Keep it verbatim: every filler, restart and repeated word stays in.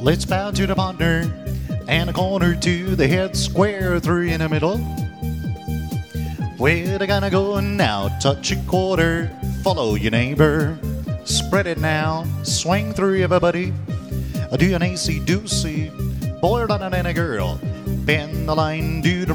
Let's bow to the partner and a corner to the head, square three in the middle. Where they gonna go now? Touch a quarter, follow your neighbor. Spread it now, swing through everybody. Do an A C doocy, boy, and a girl. Bend the line, do the